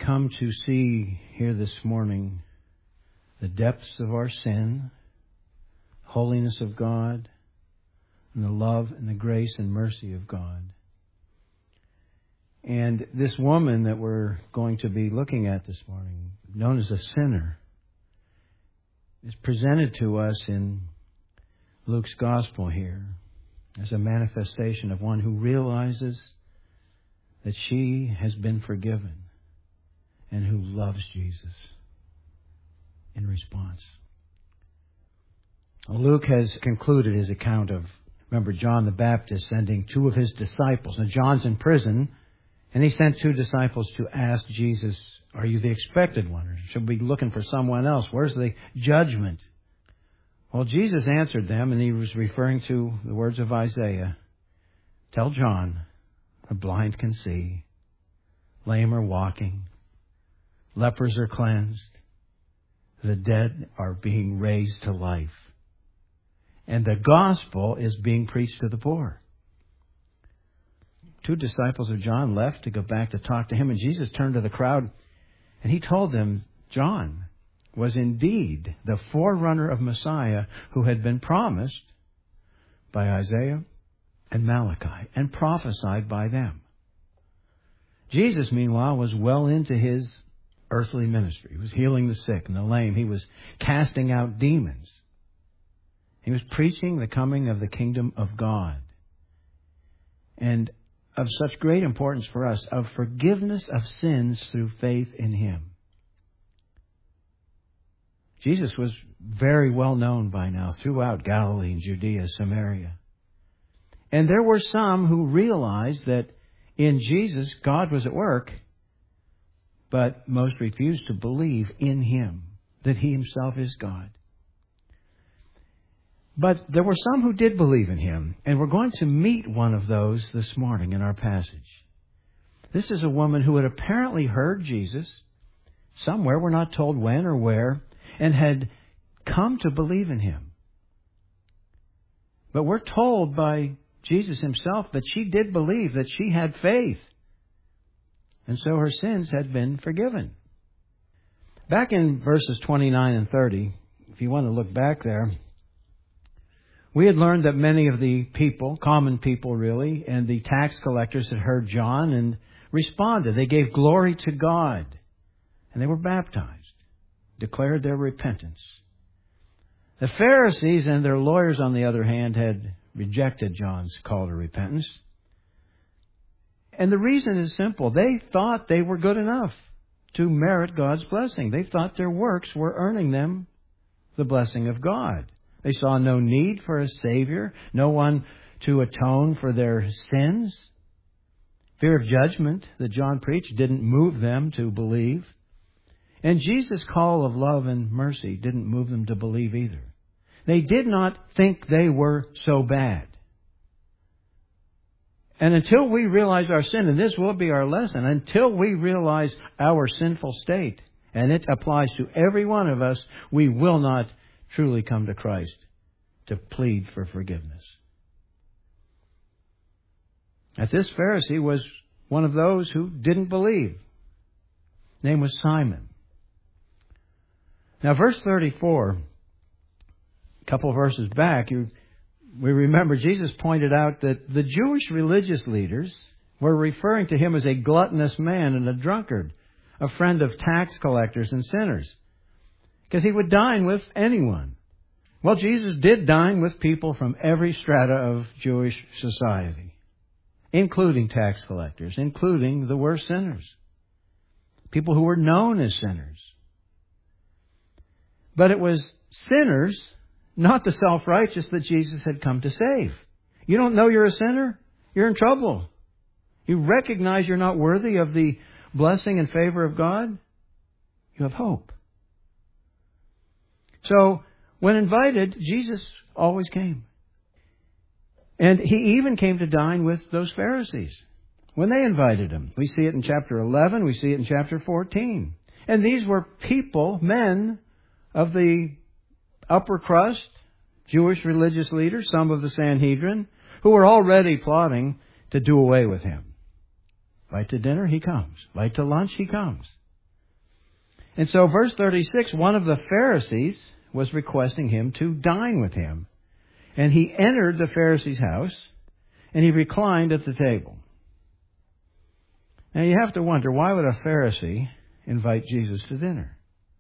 come to see here this morning the depths of our sin, holiness of God, and the love and the grace and mercy of God. And this woman that we're going to be looking at this morning, known as a sinner, is presented to us in Luke's Gospel here as a manifestation of one who realizes that she has been forgiven and who loves Jesus in response. Luke has concluded his account of, remember, John the Baptist sending two of his disciples. Now, John's in prison, and he sent two disciples to ask Jesus, are you the expected one, or should we be looking for someone else? Where's the judgment? Well, Jesus answered them, and he was referring to the words of Isaiah. Tell John, the blind can see, lame are walking, lepers are cleansed, the dead are being raised to life, and the gospel is being preached to the poor. Two disciples of John left to go back to talk to him, and Jesus turned to the crowd, and he told them John was indeed the forerunner of Messiah who had been promised by Isaiah and Malachi and prophesied by them. Jesus, meanwhile, was well into his earthly ministry. He was healing the sick and the lame. He was casting out demons. He was preaching the coming of the kingdom of God. And of such great importance for us, of forgiveness of sins through faith in Him. Jesus was very well known by now throughout Galilee and Judea, Samaria. And there were some who realized that in Jesus, God was at work, but most refused to believe in Him, that He Himself is God. But there were some who did believe in Him, and we're going to meet one of those this morning in our passage. This is a woman who had apparently heard Jesus somewhere, we're not told when or where, and had come to believe in Him. But we're told by Jesus Himself that she did believe, that she had faith. And so her sins had been forgiven. Back in verses 29 and 30, if you want to look back there, we had learned that many of the people, common people really, and the tax collectors had heard John and responded. They gave glory to God, and they were baptized, declared their repentance. The Pharisees and their lawyers, on the other hand, had rejected John's call to repentance. And the reason is simple. They thought they were good enough to merit God's blessing. They thought their works were earning them the blessing of God. They saw no need for a Savior, no one to atone for their sins. Fear of judgment that John preached didn't move them to believe. And Jesus' call of love and mercy didn't move them to believe either. They did not think they were so bad. And until we realize our sin, and this will be our lesson, until we realize our sinful state, and it applies to every one of us, we will not truly come to Christ to plead for forgiveness. Now, this Pharisee was one of those who didn't believe. His name was Simon. Now, verse 34, a couple of verses back, we remember Jesus pointed out that the Jewish religious leaders were referring to him as a gluttonous man and a drunkard, a friend of tax collectors and sinners, because he would dine with anyone. Well, Jesus did dine with people from every strata of Jewish society, including tax collectors, including the worst sinners, people who were known as sinners. But it was sinners, not the self-righteous, that Jesus had come to save. You don't know you're a sinner? You're in trouble. You recognize you're not worthy of the blessing and favor of God? You have hope. So, when invited, Jesus always came. And He even came to dine with those Pharisees when they invited Him. We see it in chapter 11. We see it in chapter 14. And these were people, men of the upper crust, Jewish religious leaders, some of the Sanhedrin, who were already plotting to do away with Him. Right to dinner, He comes. Right to lunch, He comes. And so verse 36, one of the Pharisees was requesting him to dine with him. And he entered the Pharisee's house, and he reclined at the table. Now you have to wonder, why would a Pharisee invite Jesus to dinner?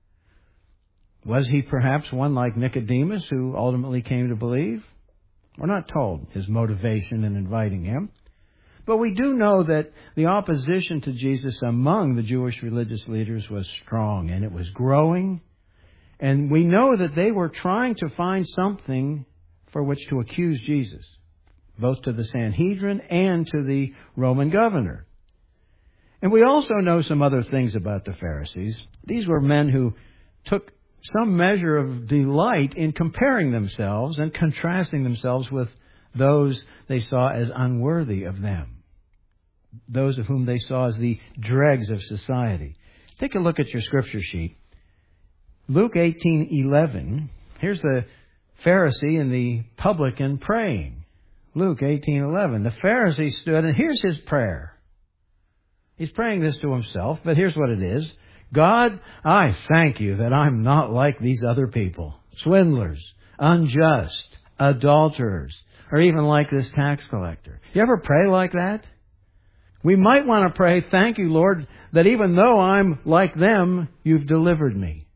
Was he perhaps one like Nicodemus who ultimately came to believe? We're not told his motivation in inviting him. But we do know that the opposition to Jesus among the Jewish religious leaders was strong, and it was growing. And we know that they were trying to find something for which to accuse Jesus, both to the Sanhedrin and to the Roman governor. And we also know some other things about the Pharisees. These were men who took some measure of delight in comparing themselves and contrasting themselves with those they saw as unworthy of them, those of whom they saw as the dregs of society. Take a look at your scripture sheet. Luke 18:11. Here's the Pharisee and the publican praying. Luke 18:11. The Pharisee stood, and here's his prayer. He's praying this to himself, but here's what it is. God, I thank you that I'm not like these other people, swindlers, unjust, adulterers, or even like this tax collector. You ever pray like that? We might want to pray, thank you, Lord, that even though I'm like them, you've delivered me.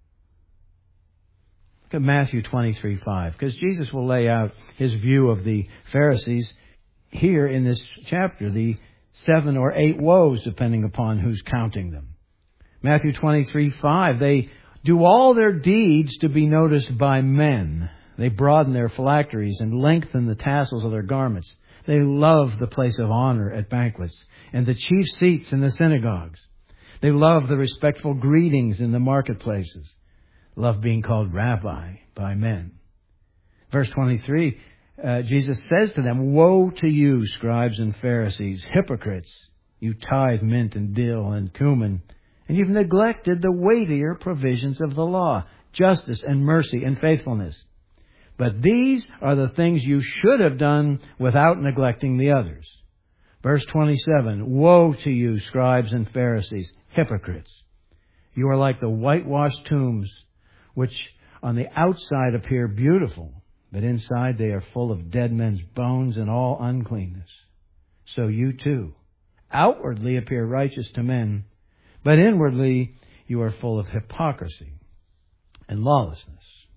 Look at Matthew 23:5, because Jesus will lay out his view of the Pharisees here in this chapter, the 7 or 8 woes, depending upon who's counting them. Matthew 23:5, they do all their deeds to be noticed by men. They broaden their phylacteries and lengthen the tassels of their garments. They love the place of honor at banquets and the chief seats in the synagogues. They love the respectful greetings in the marketplaces. Love being called rabbi by men. Verse 23, Jesus says to them, woe to you, scribes and Pharisees, hypocrites! You tithe mint and dill and cumin, and you've neglected the weightier provisions of the law, justice and mercy and faithfulness. But these are the things you should have done without neglecting the others. Verse 27, woe to you, scribes and Pharisees, hypocrites! You are like the whitewashed tombs, which on the outside appear beautiful, but inside they are full of dead men's bones and all uncleanness. So you too outwardly appear righteous to men, but inwardly you are full of hypocrisy and lawlessness.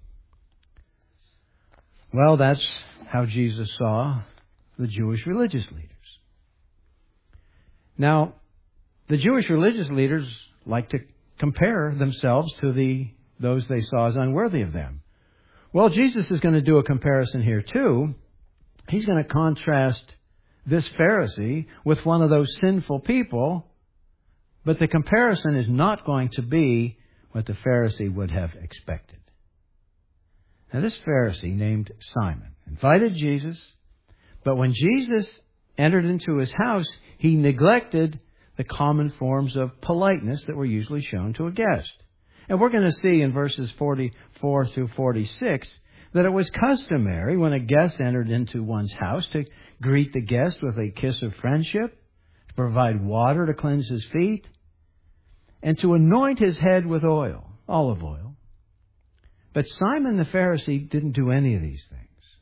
Well, that's how Jesus saw the Jewish religious leaders. Now, the Jewish religious leaders like to compare themselves to those they saw as unworthy of them. Well, Jesus is going to do a comparison here too. He's going to contrast this Pharisee with one of those sinful people, but the comparison is not going to be what the Pharisee would have expected. Now, this Pharisee named Simon invited Jesus, but when Jesus entered into his house, he neglected the common forms of politeness that were usually shown to a guest. And we're going to see in verses 44 through 46 that it was customary when a guest entered into one's house to greet the guest with a kiss of friendship, to provide water to cleanse his feet, and to anoint his head with oil, olive oil. But Simon the Pharisee didn't do any of these things.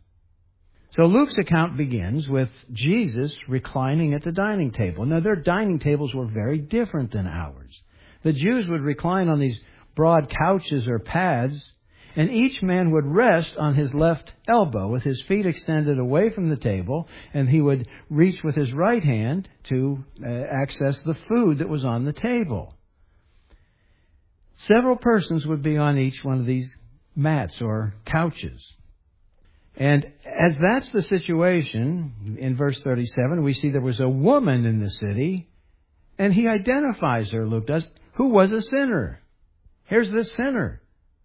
So Luke's account begins with Jesus reclining at the dining table. Now, their dining tables were very different than ours. The Jews would recline on these broad couches or pads, and each man would rest on his left elbow with his feet extended away from the table, and he would reach with his right hand to access the food that was on the table. Several persons would be on each one of these mats or couches. And as that's the situation, in verse 37, we see there was a woman in the city, and he identifies her, Luke does, who was a sinner. Here's this sinner.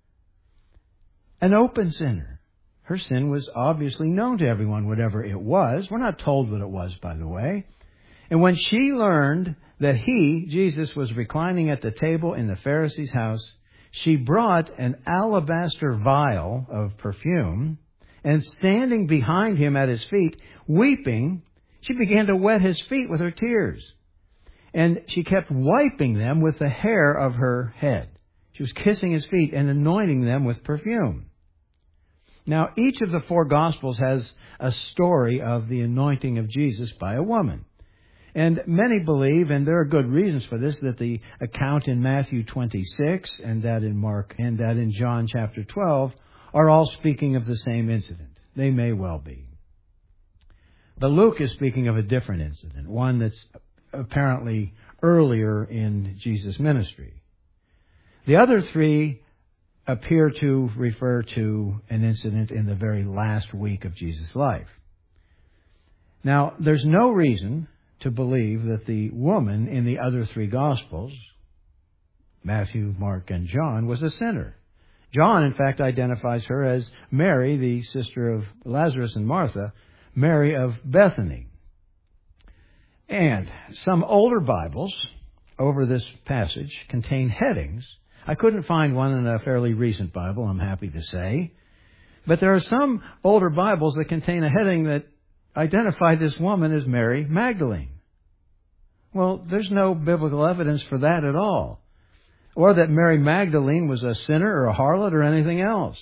An open sinner. Her sin was obviously known to everyone, whatever it was. We're not told what it was, by the way. And when she learned that he, Jesus, was reclining at the table in the Pharisee's house, she brought an alabaster vial of perfume, and standing behind him at his feet, weeping, she began to wet his feet with her tears. And she kept wiping them with the hair of her head, She was kissing his feet and anointing them with perfume. Now, each of the four Gospels has a story of the anointing of Jesus by a woman. And many believe, and there are good reasons for this, that the account in Matthew 26 and that in Mark and that in John chapter 12 are all speaking of the same incident. They may well be. But Luke is speaking of a different incident, one that's apparently earlier in Jesus' ministry. The other three appear to refer to an incident in the very last week of Jesus' life. Now, there's no reason to believe that the woman in the other three Gospels, Matthew, Mark, and John, was a sinner. John, in fact, identifies her as Mary, the sister of Lazarus and Martha, Mary of Bethany. And some older Bibles over this passage contain headings. I couldn't find one in a fairly recent Bible, I'm happy to say. But there are some older Bibles that contain a heading that identify this woman as Mary Magdalene. Well, there's no biblical evidence for that at all. Or that Mary Magdalene was a sinner or a harlot or anything else.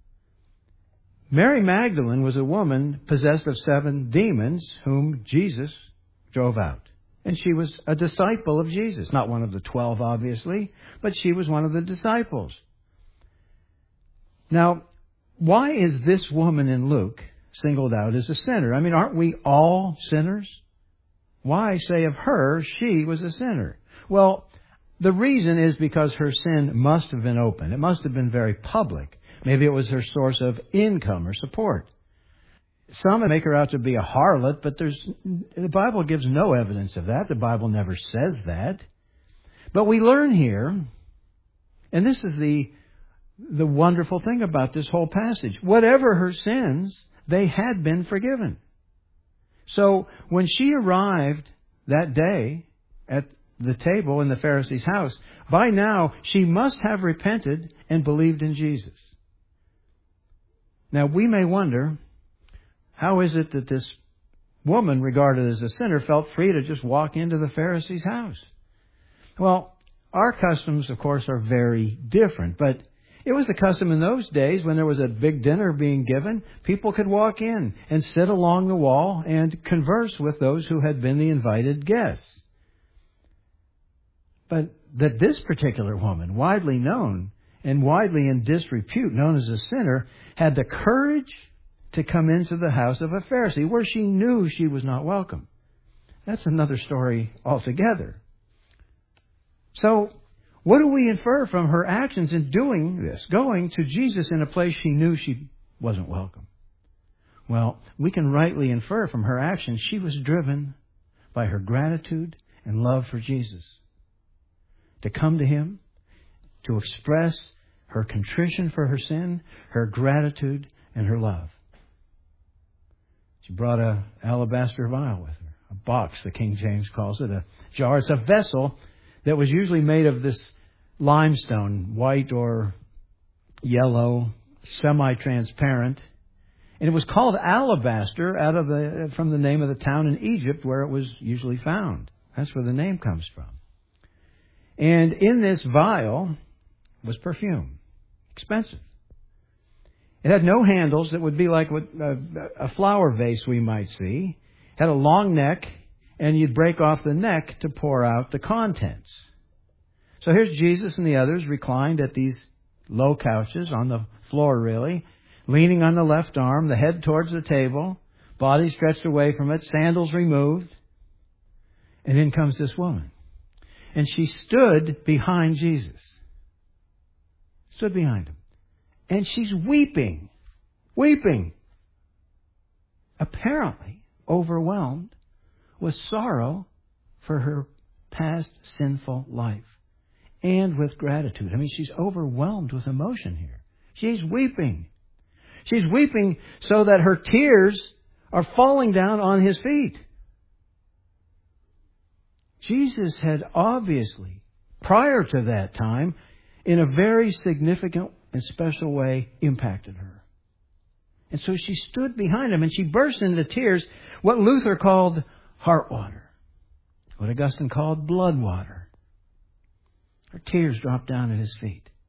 Mary Magdalene was a woman possessed of 7 demons whom Jesus drove out. And she was a disciple of Jesus. Not one of the 12, obviously, but she was one of the disciples. Now, why is this woman in Luke singled out as a sinner? I mean, aren't we all sinners? Why say of her she was a sinner? Well, the reason is because her sin must have been open. It must have been very public. Maybe it was her source of income or support. Some make her out to be a harlot, but the Bible gives no evidence of that. The Bible never says that. But we learn here, and this is the wonderful thing about this whole passage. Whatever her sins, they had been forgiven. So when she arrived that day at the table in the Pharisee's house, by now she must have repented and believed in Jesus. Now we may wonder, how is it that this woman, regarded as a sinner, felt free to just walk into the Pharisee's house? Well, our customs, of course, are very different, but it was the custom in those days when there was a big dinner being given, people could walk in and sit along the wall and converse with those who had been the invited guests. But that this particular woman, widely known and widely in disrepute, known as a sinner, had the courage to come into the house of a Pharisee where she knew she was not welcome. That's another story altogether. So, what do we infer from her actions in doing this, going to Jesus in a place she knew she wasn't welcome? Well, we can rightly infer from her actions she was driven by her gratitude and love for Jesus. To come to Him, to express her contrition for her sin, her gratitude, and her love. She brought an alabaster vial with her, a box, the King James calls it, a jar. It's a vessel that was usually made of this limestone, white or yellow, semi-transparent. And it was called alabaster from the name of the town in Egypt where it was usually found. That's where the name comes from. And in this vial was perfume, expensive. It had no handles that would be like a flower vase we might see. It had a long neck, and you'd break off the neck to pour out the contents. So here's Jesus and the others reclined at these low couches on the floor, really, leaning on the left arm, the head towards the table, body stretched away from it, sandals removed. And in comes this woman. And she stood behind Jesus. Stood behind him. And she's weeping. Weeping. Apparently overwhelmed with sorrow for her past sinful life. And with gratitude. I mean, she's overwhelmed with emotion here. She's weeping. She's weeping so that her tears are falling down on His feet. Jesus had obviously, prior to that time, in a very significant and special way, impacted her. And so she stood behind Him and she burst into tears, what Luther called heart water, what Augustine called blood water. Her tears dropped down at His feet.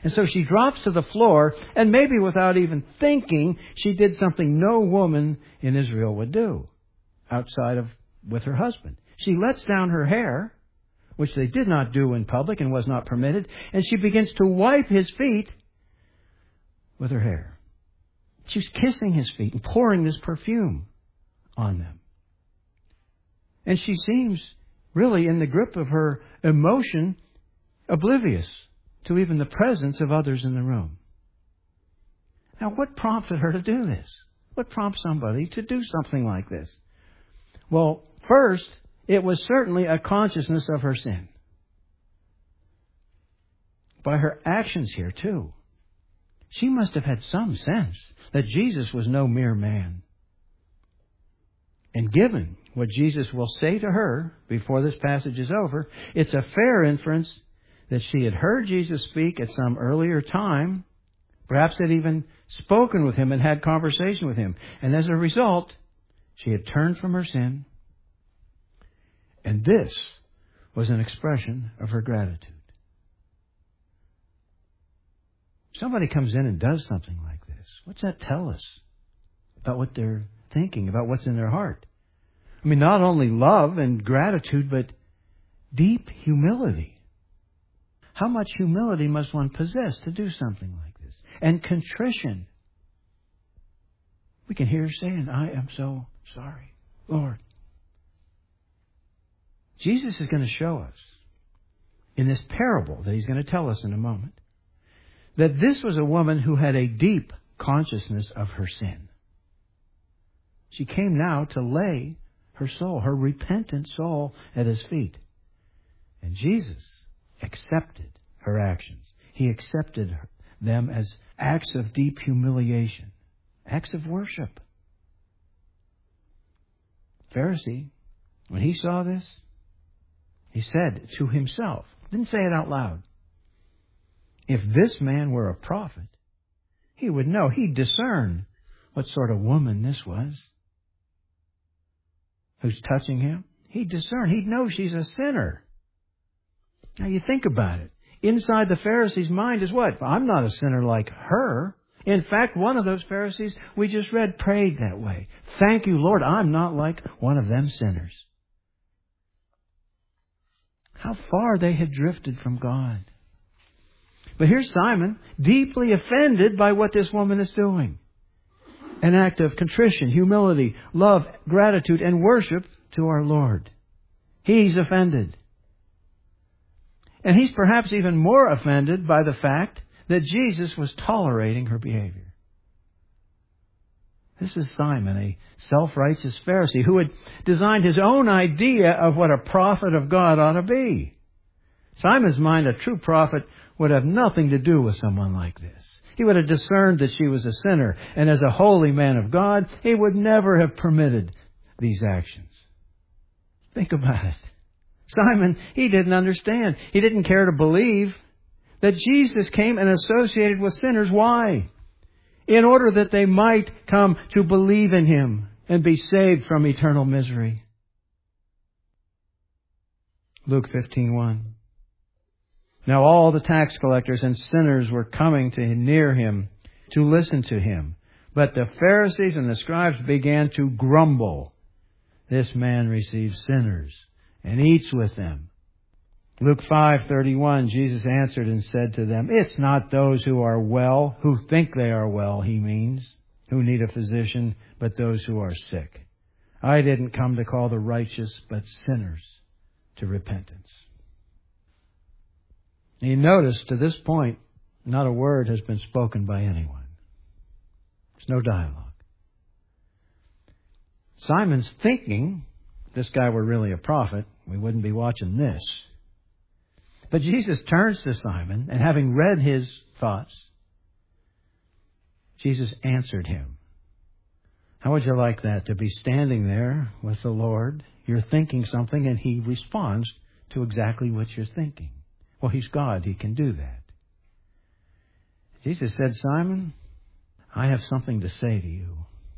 And so she drops to the floor, and maybe without even thinking, she did something no woman in Israel would do outside of with her husband. She lets down her hair, which they did not do in public and was not permitted, and she begins to wipe his feet with her hair. She's kissing his feet and pouring this perfume on them. And she seems really in the grip of her emotion, oblivious to even the presence of others in the room. Now, what prompted her to do this? What prompts somebody to do something like this? Well, first, it was certainly a consciousness of her sin. By her actions here, too. She must have had some sense that Jesus was no mere man. And given what Jesus will say to her before this passage is over, it's a fair inference that she had heard Jesus speak at some earlier time, perhaps had even spoken with him and had conversation with him. And as a result, she had turned from her sin. And this was an expression of her gratitude. Somebody comes in and does something like this. What's that tell us about what they're thinking, about what's in their heart? I mean, not only love and gratitude, but deep humility. How much humility must one possess to do something like this? And contrition. We can hear her saying, I am so sorry, Lord. Jesus is going to show us in this parable that he's going to tell us in a moment that this was a woman who had a deep consciousness of her sin. She came now to lay her soul, her repentant soul, at his feet. And Jesus accepted her actions. He accepted them as acts of deep humiliation, acts of worship. Pharisee, when he saw this, he said to himself, didn't say it out loud, if this man were a prophet, he would know, he'd discern what sort of woman this was who's touching him. He'd discern, he'd know she's a sinner. Now you think about it. Inside the Pharisee's mind is what? I'm not a sinner like her. In fact, one of those Pharisees we just read prayed that way. Thank you, Lord, I'm not like one of them sinners. How far they had drifted from God. But here's Simon, deeply offended by what this woman is doing. An act of contrition, humility, love, gratitude, and worship to our Lord. He's offended. And he's perhaps even more offended by the fact that Jesus was tolerating her behavior. This is Simon, a self-righteous Pharisee who had designed his own idea of what a prophet of God ought to be. Simon's mind, a true prophet, would have nothing to do with someone like this. He would have discerned that she was a sinner, and as a holy man of God, he would never have permitted these actions. Think about it. Simon, he didn't understand. He didn't care to believe that Jesus came and associated with sinners. Why? In order that they might come to believe in him and be saved from eternal misery. Luke 15:1. Now all the tax collectors and sinners were coming near him to listen to him. But the Pharisees and the scribes began to grumble. This man receives sinners and eats with them. Luke 5:31, Jesus answered and said to them, it's not those who are well, who think they are well, he means, who need a physician, but those who are sick. I didn't come to call the righteous, but sinners to repentance. And you notice to this point, not a word has been spoken by anyone. There's no dialogue. Simon's thinking, if this guy were really a prophet, we wouldn't be watching this. But Jesus turns to Simon, and having read his thoughts, Jesus answered him. How would you like that, to be standing there with the Lord? You're thinking something, and he responds to exactly what you're thinking. Well, he's God. He can do that. Jesus said, Simon, I have something to say to you.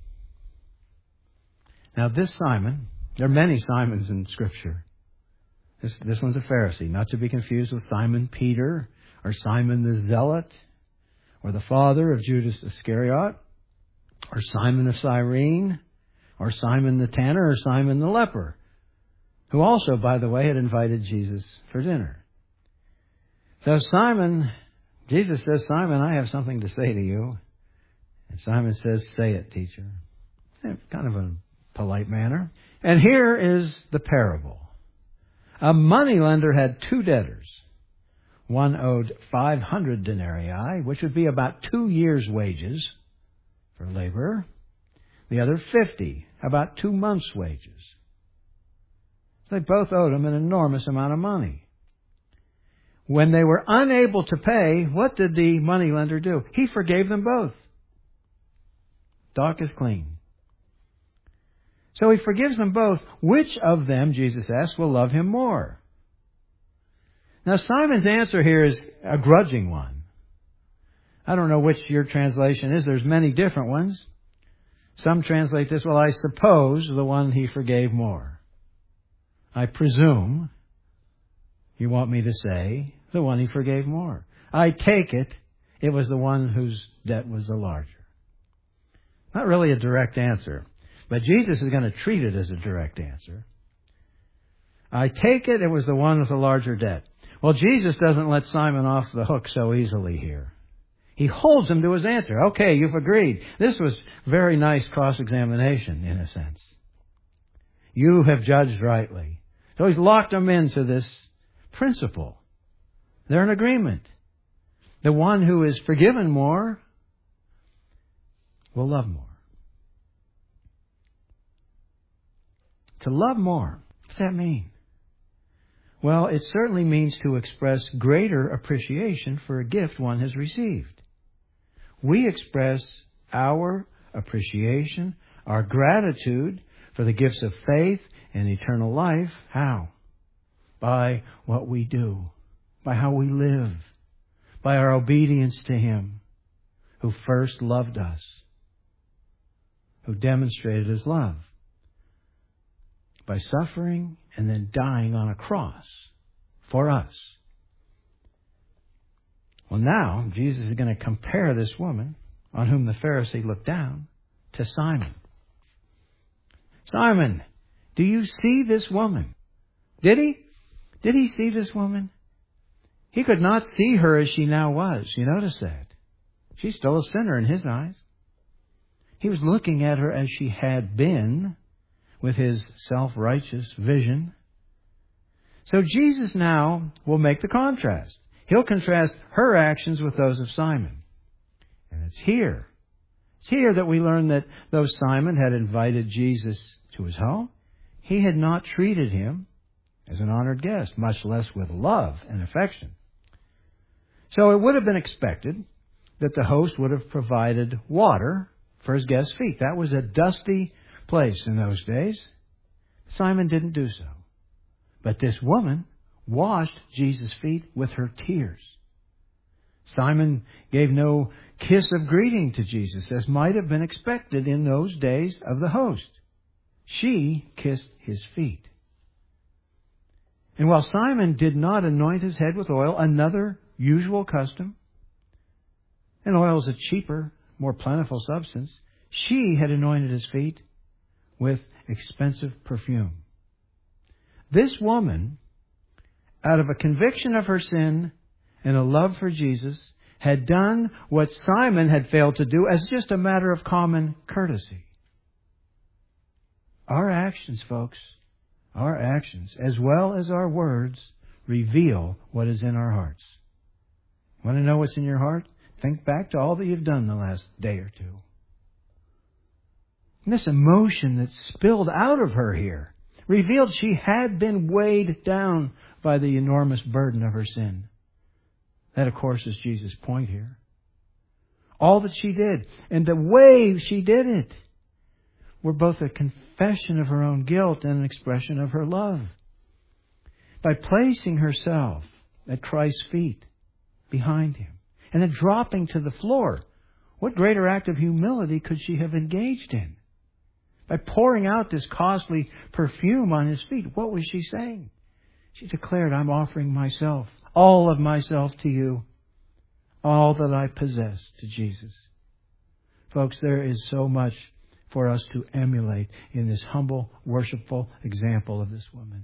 Now, this Simon, there are many Simons in Scripture. This one's a Pharisee, not to be confused with Simon Peter or Simon the Zealot, or the father of Judas Iscariot, or Simon of Cyrene, or Simon the tanner, or Simon the leper, who also, by the way, had invited Jesus for dinner. So Jesus says, Simon, I have something to say to you. And Simon says, say it, teacher. In kind of a polite manner. And here is the parable. A moneylender had 2 debtors. One owed 500 denarii, which would be about 2 years' wages for a laborer. The other 50, about 2 months' wages. They both owed him an enormous amount of money. When they were unable to pay, what did the moneylender do? He forgave them both. Dock is clean. So he forgives them both. Which of them, Jesus asks, will love him more? Now Simon's answer here is a grudging one. I don't know which your translation is. There's many different ones. Some translate this, well, I suppose the one he forgave more. I presume you want me to say the one he forgave more. I take it was the one whose debt was the larger. Not really a direct answer, but Jesus is going to treat it as a direct answer. I take it was the one with the larger debt. Well, Jesus doesn't let Simon off the hook so easily here. He holds him to his answer. Okay, you've agreed. This was very nice cross-examination, in a sense. You have judged rightly. So he's locked them into this principle. They're in agreement. The one who is forgiven more will love more. To love more, what's that mean? Well, it certainly means to express greater appreciation for a gift one has received. We express our appreciation, our gratitude for the gifts of faith and eternal life. How? By what we do, by how we live, by our obedience to Him who first loved us, who demonstrated His love by suffering and then dying on a cross for us. Well, now, Jesus is going to compare this woman, on whom the Pharisee looked down, to Simon. Simon, do you see this woman? Did he? Did he see this woman? He could not see her as she now was. You notice that. She's still a sinner in his eyes. He was looking at her as she had been, with his self-righteous vision. So Jesus now will make the contrast. He'll contrast her actions with those of Simon. And it's here that we learn that though Simon had invited Jesus to his home, he had not treated him as an honored guest, much less with love and affection. So it would have been expected that the host would have provided water for his guest's feet. That was a dusty place in those days. Simon didn't do so. But this woman washed Jesus' feet with her tears. Simon gave no kiss of greeting to Jesus, as might have been expected in those days of the host. She kissed his feet. And while Simon did not anoint his head with oil, another usual custom, and oil is a cheaper, more plentiful substance, she had anointed his feet with expensive perfume. This woman, out of a conviction of her sin and a love for Jesus, had done what Simon had failed to do as just a matter of common courtesy. Our actions, folks, our actions, as well as our words, reveal what is in our hearts. Want to know what's in your heart? Think back to all that you've done the last day or two. And this emotion that spilled out of her here revealed she had been weighed down by the enormous burden of her sin. That, of course, is Jesus' point here. All that she did and the way she did it were both a confession of her own guilt and an expression of her love. By placing herself at Christ's feet behind Him and then dropping to the floor, what greater act of humility could she have engaged in? By pouring out this costly perfume on His feet, what was she saying? She declared, I'm offering myself, all of myself to you. all that I possess to Jesus. Folks, there is so much for us to emulate in this humble, worshipful example of this woman.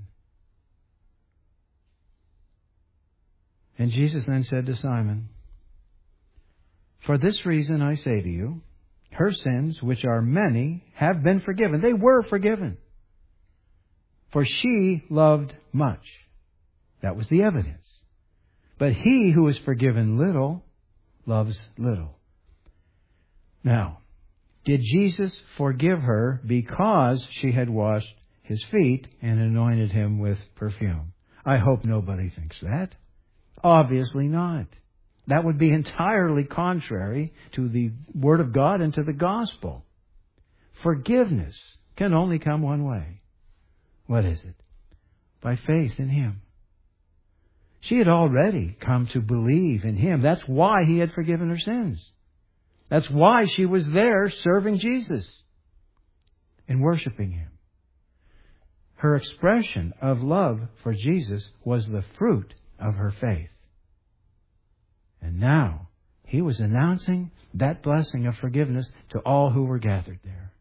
And Jesus then said to Simon, "For this reason I say to you, her sins, which are many, have been forgiven." They were forgiven. For she loved much. That was the evidence. But he who is forgiven little loves little. Now, did Jesus forgive her because she had washed his feet and anointed him with perfume? I hope nobody thinks that. Obviously not. That would be entirely contrary to the Word of God and to the gospel. Forgiveness can only come one way. What is it? By faith in Him. She had already come to believe in Him. That's why He had forgiven her sins. That's why she was there serving Jesus and worshiping Him. Her expression of love for Jesus was the fruit of her faith. And now He was announcing that blessing of forgiveness to all who were gathered there.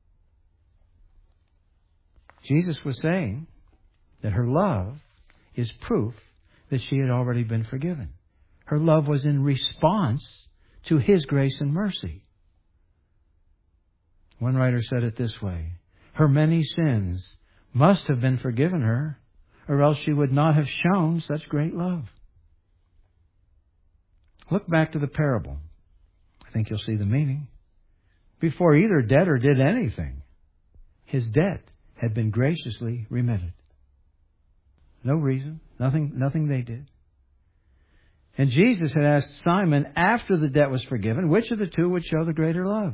Jesus was saying that her love is proof that she had already been forgiven. Her love was in response to His grace and mercy. One writer said it this way: her many sins must have been forgiven her, or else she would not have shown such great love. Look back to the parable. I think you'll see the meaning. Before either debtor did anything, his debt had been graciously remitted. No reason, nothing they did. And Jesus had asked Simon, after the debt was forgiven, which of the two would show the greater love?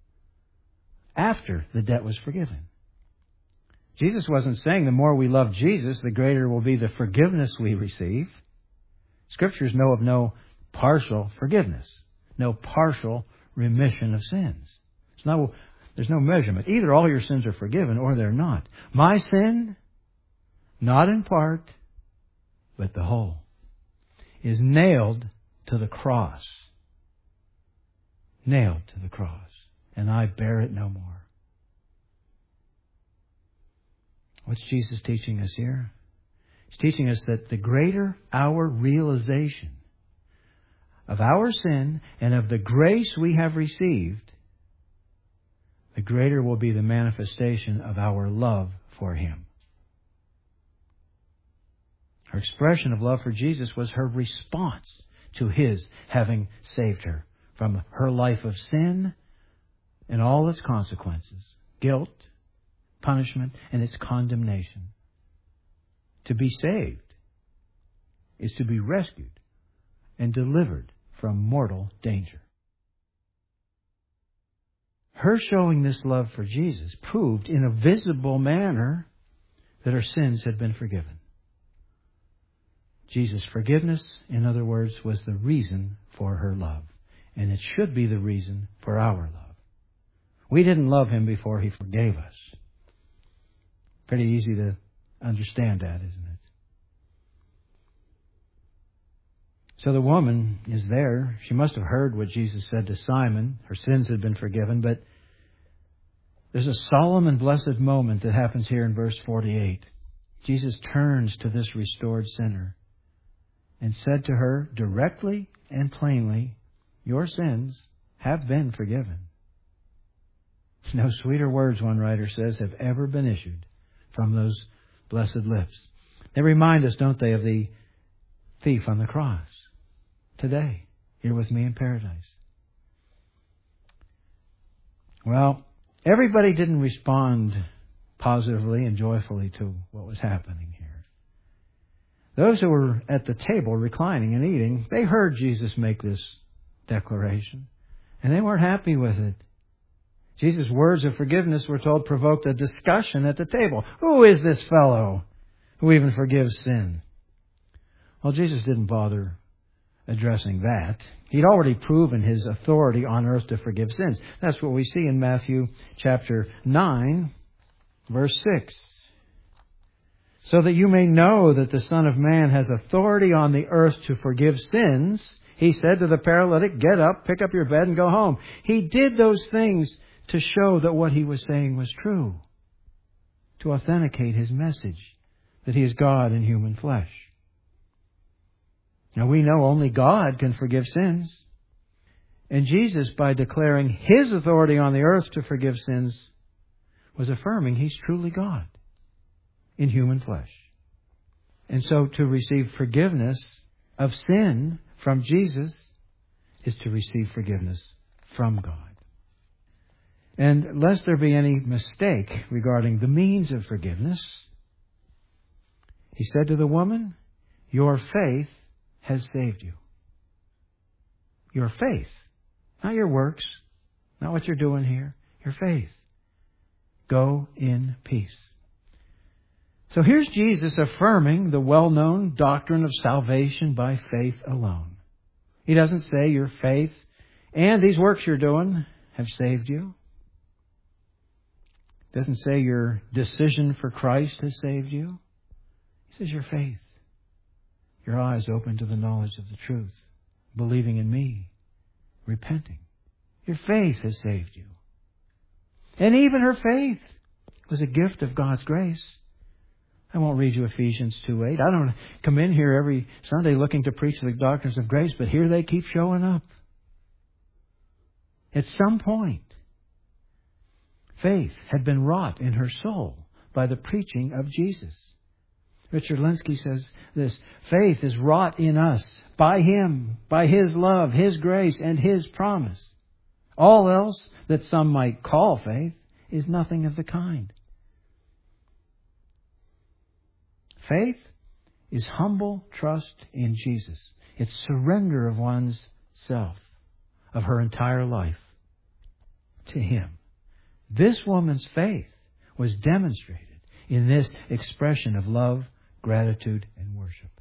After the debt was forgiven. Jesus wasn't saying the more we love Jesus, the greater will be the forgiveness we receive. Scriptures know of no partial forgiveness, no partial remission of sins. There's no measurement. Either all your sins are forgiven or they're not. My sin, not in part, but the whole, is nailed to the cross. Nailed to the cross. And I bear it no more. What's Jesus teaching us here? He's teaching us that the greater our realization of our sin and of the grace we have received, the greater will be the manifestation of our love for Him. Her expression of love for Jesus was her response to His having saved her from her life of sin and all its consequences, guilt, punishment, and its condemnation. To be saved is to be rescued and delivered from mortal danger. Her showing this love for Jesus proved in a visible manner that her sins had been forgiven. Jesus' forgiveness, in other words, was the reason for her love. And it should be the reason for our love. We didn't love Him before He forgave us. Pretty easy to understand that, isn't it? So the woman is there. She must have heard what Jesus said to Simon. Her sins had been forgiven. But there's a solemn and blessed moment that happens here in verse 48. Jesus turns to this restored sinner and said to her directly and plainly, "Your sins have been forgiven." No sweeter words, one writer says, have ever been issued from those blessed lips. They remind us, don't they, of the thief on the cross. Today, here with me in paradise. Well, everybody didn't respond positively and joyfully to what was happening here. Those who were at the table reclining and eating, they heard Jesus make this declaration, and they weren't happy with it. Jesus' words of forgiveness, we're told, provoked a discussion at the table. Who is this fellow who even forgives sin? Well, Jesus didn't bother addressing that. He'd already proven His authority on earth to forgive sins. That's what we see in Matthew chapter 9, verse 6. So that you may know that the Son of Man has authority on the earth to forgive sins, He said to the paralytic, get up, pick up your bed, and go home. He did those things to show that what he was saying was true, to authenticate his message that he is God in human flesh. Now we know only God can forgive sins. And Jesus, by declaring His authority on the earth to forgive sins, was affirming He's truly God in human flesh. And so to receive forgiveness of sin from Jesus is to receive forgiveness from God. And lest there be any mistake regarding the means of forgiveness, He said to the woman, your faith has saved you. Your faith. Not your works. Not what you're doing here. Your faith. Go in peace. So here's Jesus affirming the well-known doctrine of salvation by faith alone. He doesn't say your faith and these works you're doing have saved you. He doesn't say your decision for Christ has saved you. He says your faith. Your eyes open to the knowledge of the truth. Believing in me. Repenting. Your faith has saved you. And even her faith was a gift of God's grace. I won't read you Ephesians 2:8. I don't come in here every Sunday looking to preach the doctrines of grace, but here they keep showing up. At some point, faith had been wrought in her soul by the preaching of Jesus. Richard Lenski says this, faith is wrought in us by Him, by His love, His grace, and His promise. All else that some might call faith is nothing of the kind. Faith is humble trust in Jesus. It's surrender of one's self, of her entire life, to Him. This woman's faith was demonstrated in this expression of love, gratitude, and worship.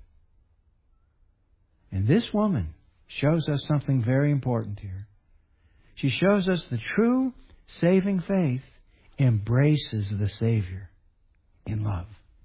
And this woman shows us something very important here. She shows us the true saving faith embraces the Savior in love.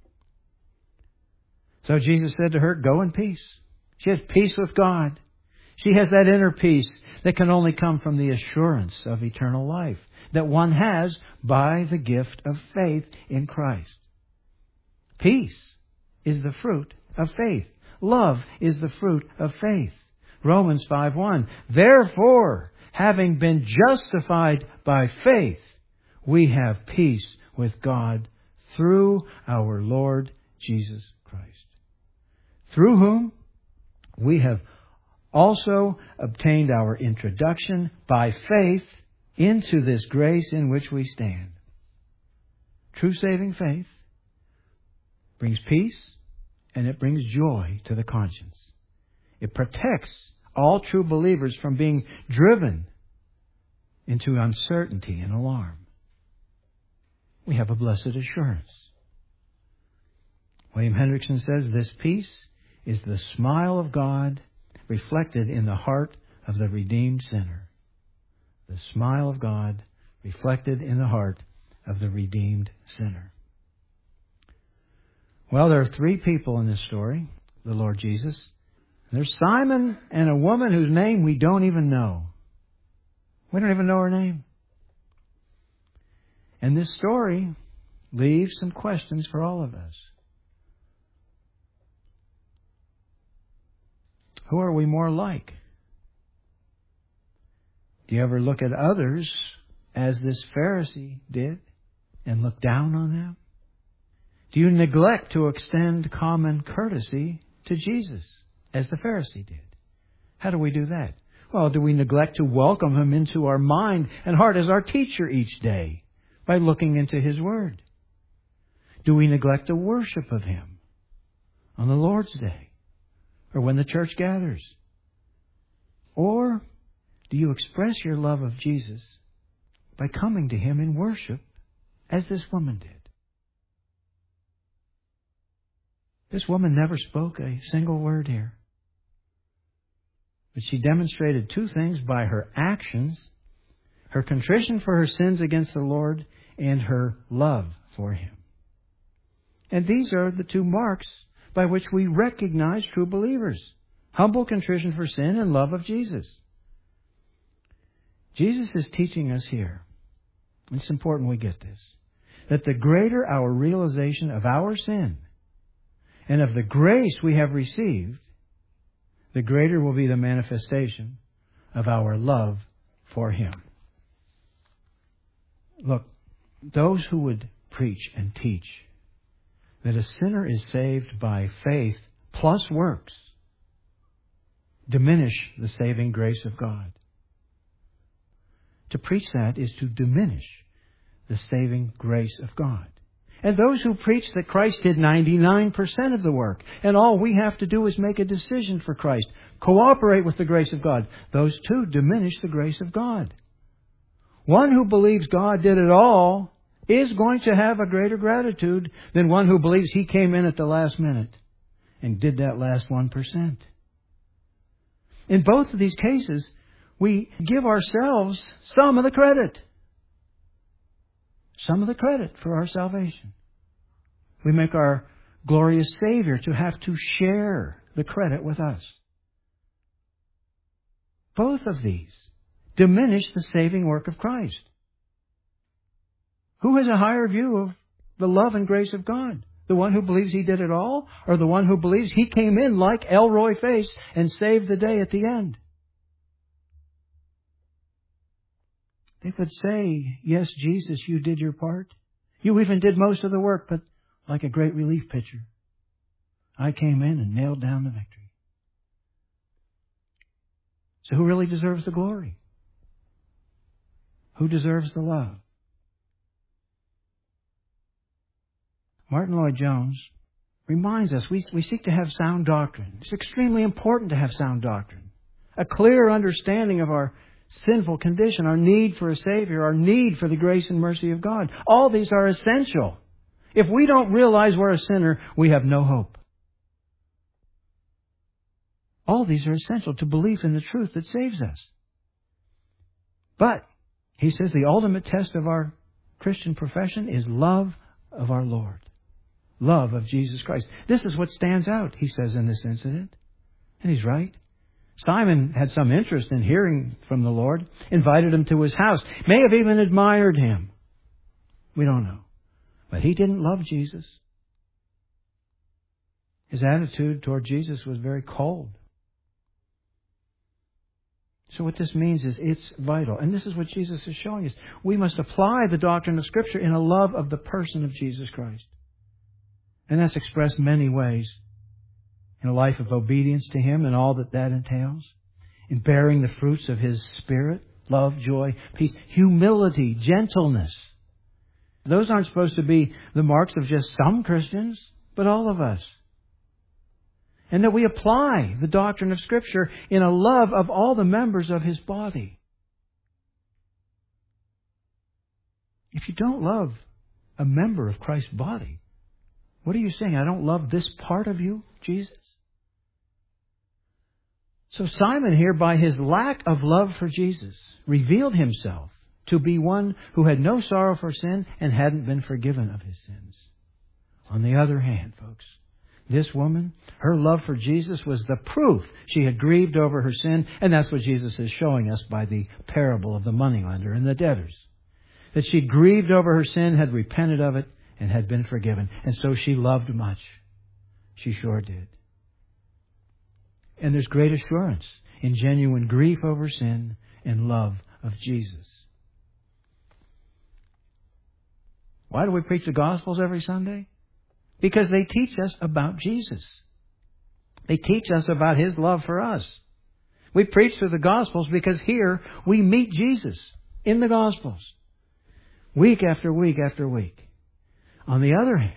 So Jesus said to her, go in peace. She has peace with God. She has that inner peace that can only come from the assurance of eternal life that one has by the gift of faith in Christ. Peace is the fruit of faith. Love is the fruit of faith. Romans 5:1. Therefore, having been justified by faith, we have peace with God through our Lord Jesus Christ, through whom we have also obtained our introduction by faith into this grace in which we stand. True saving faith brings peace and it brings joy to the conscience. It protects all true believers from being driven into uncertainty and alarm. We have a blessed assurance. William Hendrickson says this peace is the smile of God reflected in the heart of the redeemed sinner. The smile of God reflected in the heart of the redeemed sinner. Well, there are three people in this story, the Lord Jesus. There's Simon and a woman whose name we don't even know. We don't even know her name. And this story leaves some questions for all of us. Who are we more like? Do you ever look at others as this Pharisee did and look down on them? Do you neglect to extend common courtesy to Jesus as the Pharisee did? How do we do that? Well, do we neglect to welcome Him into our mind and heart as our teacher each day by looking into His Word? Do we neglect the worship of Him on the Lord's Day or when the church gathers? Or do you express your love of Jesus by coming to Him in worship as this woman did? This woman never spoke a single word here. But she demonstrated two things by her actions: her contrition for her sins against the Lord and her love for Him. And these are the two marks by which we recognize true believers. Humble contrition for sin and love of Jesus. Jesus is teaching us here, it's important we get this, that the greater our realization of our sin and of the grace we have received, the greater will be the manifestation of our love for Him. Look, those who would preach and teach that a sinner is saved by faith plus works diminish the saving grace of God. To preach that is to diminish the saving grace of God. And those who preach that Christ did 99% of the work, and all we have to do is make a decision for Christ, cooperate with the grace of God, those too diminish the grace of God. One who believes God did it all is going to have a greater gratitude than one who believes He came in at the last minute and did that last 1%. In both of these cases, we give ourselves some of the credit. Some of the credit for our salvation. We make our glorious Savior to have to share the credit with us. Both of these diminish the saving work of Christ. Who has a higher view of the love and grace of God? The one who believes He did it all, or the one who believes He came in like Elroy face and saved the day at the end? They could say, yes, Jesus, you did your part. You even did most of the work, but like a great relief pitcher, I came in and nailed down the victory. So who really deserves the glory? Who deserves the love? Martin Lloyd-Jones reminds us we seek to have sound doctrine. It's extremely important to have sound doctrine. A clear understanding of our sinful condition, our need for a Savior, our need for the grace and mercy of God. All these are essential. If we don't realize we're a sinner, we have no hope. All these are essential to belief in the truth that saves us. But, he says, the ultimate test of our Christian profession is love of our Lord. Love of Jesus Christ. This is what stands out, he says, in this incident. And he's right. Simon had some interest in hearing from the Lord, invited him to his house, may have even admired him. We don't know. But he didn't love Jesus. His attitude toward Jesus was very cold. So what this means is it's vital. And this is what Jesus is showing us. We must apply the doctrine of Scripture in a love of the person of Jesus Christ. And that's expressed many ways. In a life of obedience to Him and all that entails. In bearing the fruits of His Spirit, love, joy, peace, humility, gentleness. Those aren't supposed to be the marks of just some Christians, but all of us. And that we apply the doctrine of Scripture in a love of all the members of His body. If you don't love a member of Christ's body, what are you saying? I don't love this part of you, Jesus? So Simon here, by his lack of love for Jesus, revealed himself to be one who had no sorrow for sin and hadn't been forgiven of his sins. On the other hand, folks, this woman, her love for Jesus was the proof she had grieved over her sin, and that's what Jesus is showing us by the parable of the moneylender and the debtors. That she grieved over her sin, had repented of it, and had been forgiven. And so she loved much. She sure did. And there's great assurance in genuine grief over sin and love of Jesus. Why do we preach the Gospels every Sunday? Because they teach us about Jesus. They teach us about His love for us. We preach through the Gospels because here we meet Jesus in the Gospels. Week after week after week. On the other hand,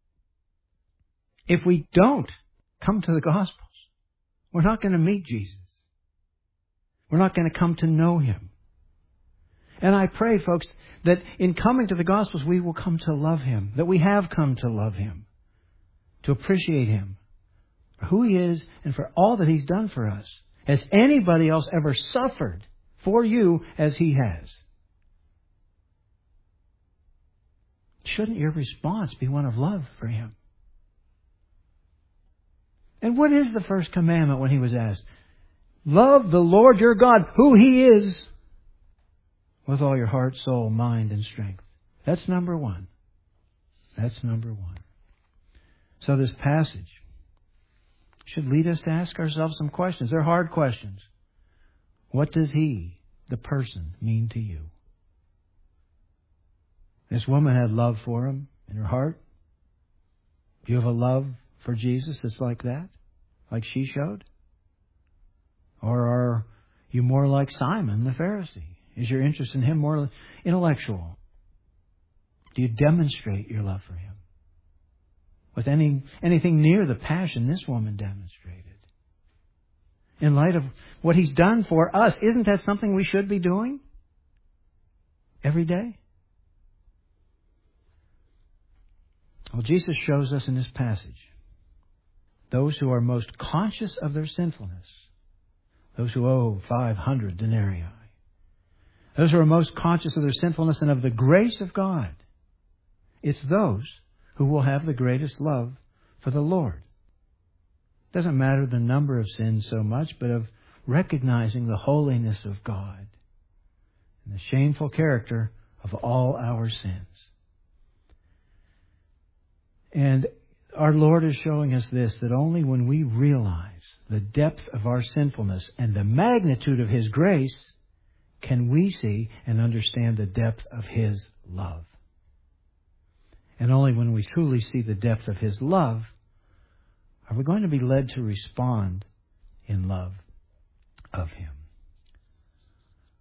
if we don't come to the Gospels, we're not going to meet Jesus. We're not going to come to know Him. And I pray, folks, that in coming to the Gospels, we will come to love Him, that we have come to love Him, to appreciate Him for who He is and for all that He's done for us. Has anybody else ever suffered for you as He has? Shouldn't your response be one of love for Him? And what is the first commandment when he was asked? Love the Lord your God, who He is, with all your heart, soul, mind, and strength. That's number one. That's number one. So this passage should lead us to ask ourselves some questions. They're hard questions. What does He, the person, mean to you? This woman had love for Him in her heart. Do you have a love for Jesus that's like that? Like she showed? Or are you more like Simon the Pharisee? Is your interest in Him more intellectual? Do you demonstrate your love for Him with anything near the passion this woman demonstrated? In light of what He's done for us, isn't that something we should be doing every day? Well, Jesus shows us in this passage those who are most conscious of their sinfulness, those who owe 500 denarii, those who are most conscious of their sinfulness and of the grace of God. It's those who will have the greatest love for the Lord. It doesn't matter the number of sins so much, but of recognizing the holiness of God and the shameful character of all our sins. And our Lord is showing us this, that only when we realize the depth of our sinfulness and the magnitude of His grace can we see and understand the depth of His love. And only when we truly see the depth of His love are we going to be led to respond in love of Him.